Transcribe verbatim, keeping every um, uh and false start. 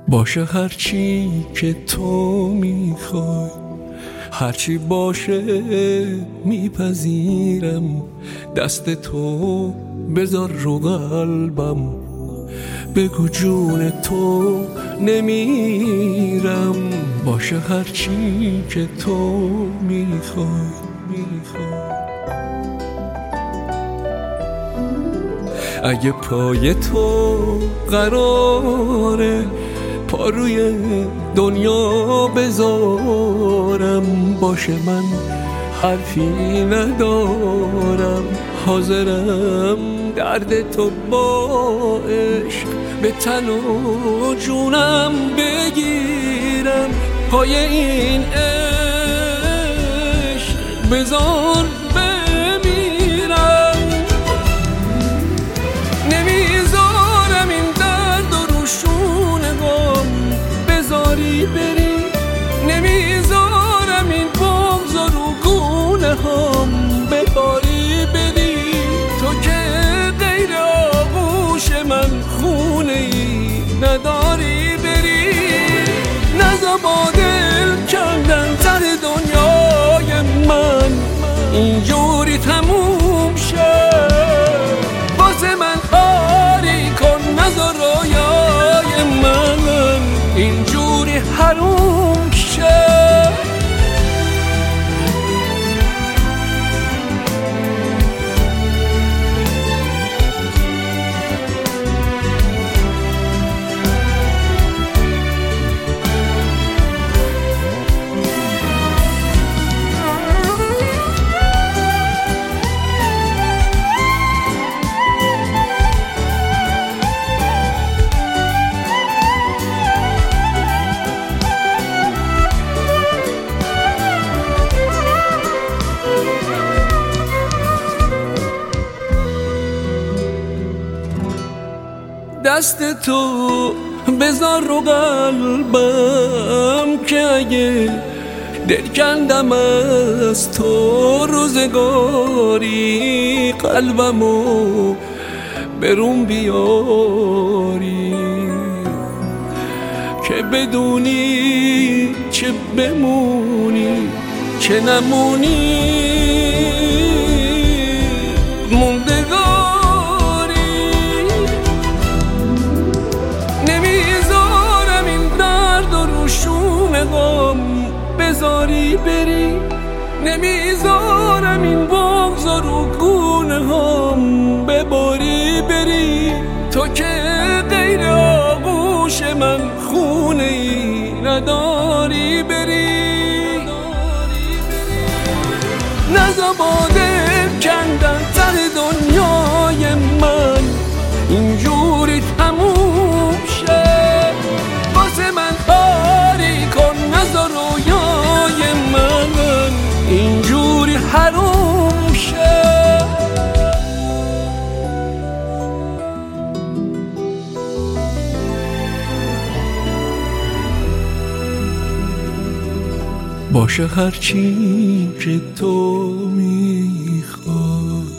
باشه هرچی که تو میخوای، هرچی باشه میپذیرم. دست تو بذار رو قلبم، بگو جون تو نمیرم. باشه هرچی که تو میخوای میخوای. اگه پای تو قراره پا روی دنیا بذارم، باشه من حرفی ندارم، حاضرم درد تو با عشق به تن و جونم بگیرم. پای این عشق بذار بمیرم. نمیذارم این درد و روشونه غم بذاری بری، نمیذارم این بغض و رو گونه هم بباری بری. تو که غیر آغوش من خونه ای نداری بری. نزا با دل کندن سر دنیای من اینجوری تموم شد. واسه من کاری کن، نزا رویای من اینجوری حروم شد. دست تو بذار رو قلبم که اگه دل کندم از تو روزگاری، قلبمو برون بیاری که بدونی چه بمونی چه نمونی. بذاری بری، نمیذارم این بغض و رو گونه هم بباری بری. تو که غیر آغوش من خونه ای نداری بری. نزا با دل کندن سر دنیای من اینجوری تموم شد. واسه من کاری کن، نزا رویای من اینجوری حروم شد. باشه هرچی که تو میخوای.